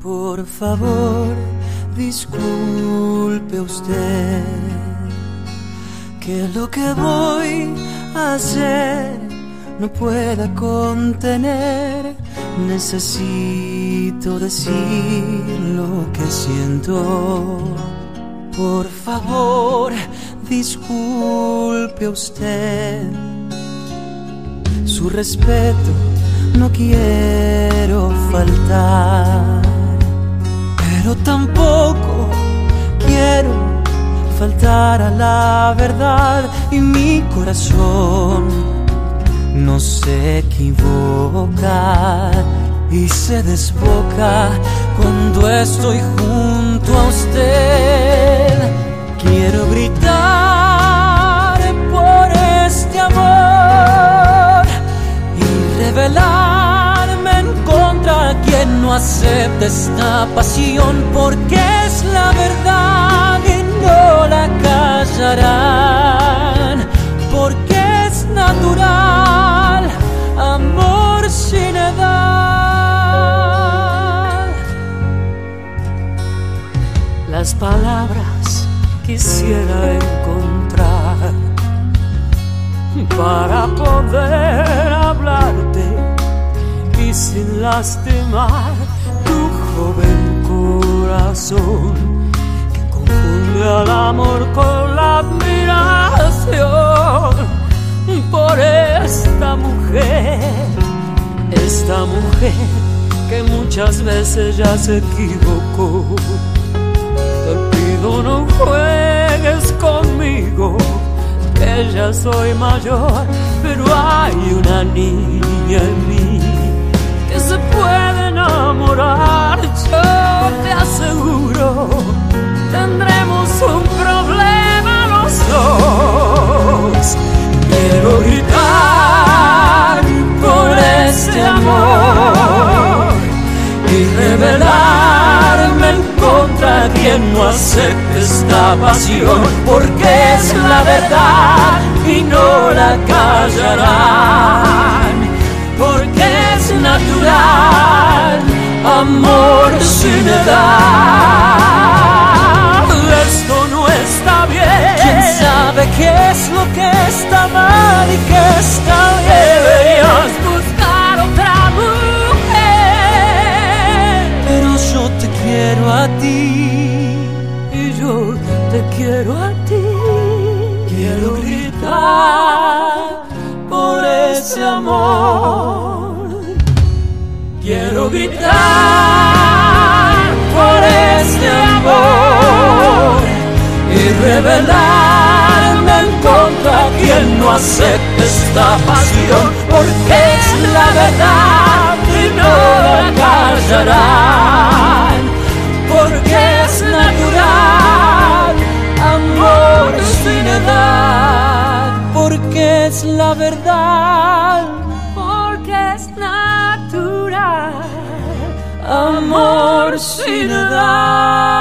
Por favor, disculpe usted que lo que voy a hacer no pueda contener. Necesito decir lo que siento. Por favor, disculpe usted. Su respeto no quiero faltar, pero tampoco quiero faltar a la verdad. Y mi corazón no se equivoca y se desboca cuando estoy junto a usted. Quiero gritar por este amor y revelarme en contra de quien no acepte esta pasión, porque es la verdad y no la callarán, porque es natural, amor sin edad. Las palabras quisiera encontrar para poder hablarte y sin lastimar tu joven corazón, que confunde al amor con la admiración por esta mujer que muchas veces ya se equivocó. Te pido no juegues conmigo, que ya soy mayor, pero hay una niña en mí que se puede enamorar. Yo te aseguro, tendremos un problema los dos. Quiero gritar por este amor y revelarme en contra de quien no acepte esta pasión, porque es la verdad y no la callarán, porque es natural, amor sin edad. Esto no está bien. ¿Quién sabe qué es lo que está mal y qué está bien? Deberías buscar otra mujer, pero yo te quiero a ti y yo te quiero a ti. Quiero gritar por ese amor. Quiero gritar por este amor y revelarme en contra de quien no acepte esta pasión, porque es la verdad y no la callarán, porque es natural, amor sin edad, porque es la verdad, porque es natural, amor sin edad.